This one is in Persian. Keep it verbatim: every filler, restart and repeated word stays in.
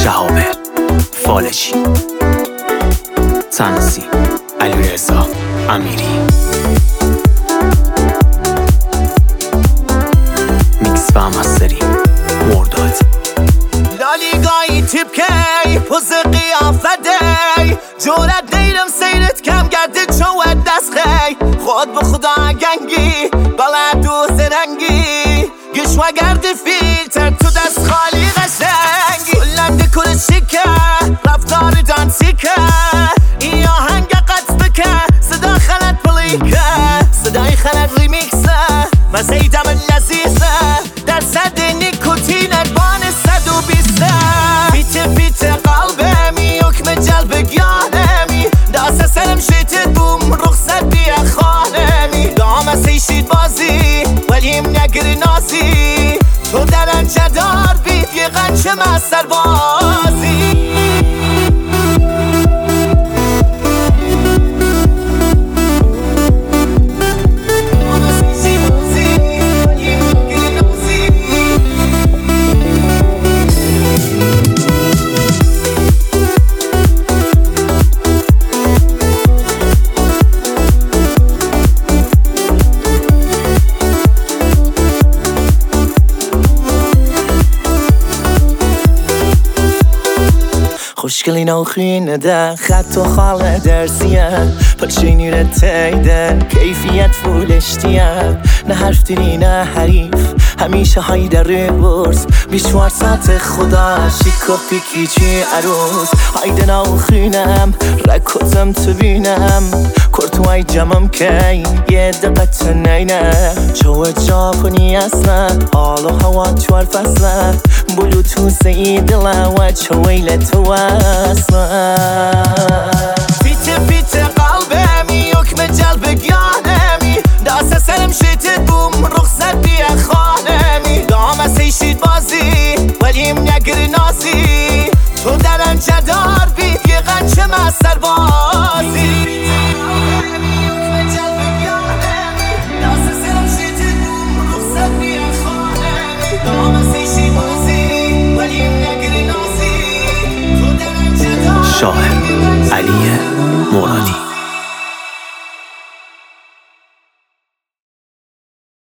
شهاب فالجی، تنسی علیرضا امیری، میکس و مستری مرداد. لالیگایی تیپ کی پوز قیافته جورت دیرم سیرت کم گرده چوت دست خی خود به خدا گنگی بلد و زرنگی گش و گرد فیلتر تو دست خالی قشنگی کلم دکور شیکه رفتار دانسیکه این آهنگ قطع بکه صدا خلط پلیکه صدای خلط ریمیکسه مزه دم لذیذه در صد نیکوتین اربان صد و بیسته بیت بیت قلبمی حکم جلب گیانمی داسته سرم شیتت بوم رخصت بیا خانمی دام سیشید بازی ولیم نگری نازی تو در انجدار بید یه غنچه مستر بازی خوشگلی نوخینه ده خط و خال درسیه پلشینی رتیده کیفیت فولشتیه نه حرف دیری نه حریف همیشه های در ریورس بیشوار ساعت خدا شیک و پیکی چی عروس هایده نوخینم رکوزم تو بینم کرتوهای جمعم که یه دقت نینه چوه جاپنی اصلا حال و هوا چوار فصله بلوتوس ای دله و چویل تو اصلا بیت بیت قلبمی حکم جلب گیانمی داسته سرم شیتت بوم رخصت بیا خانمی دام سیشید بازی ولیم نگری نازی تو در انجدار بید یه غنچه مستر بازی شاهد علی مرادی.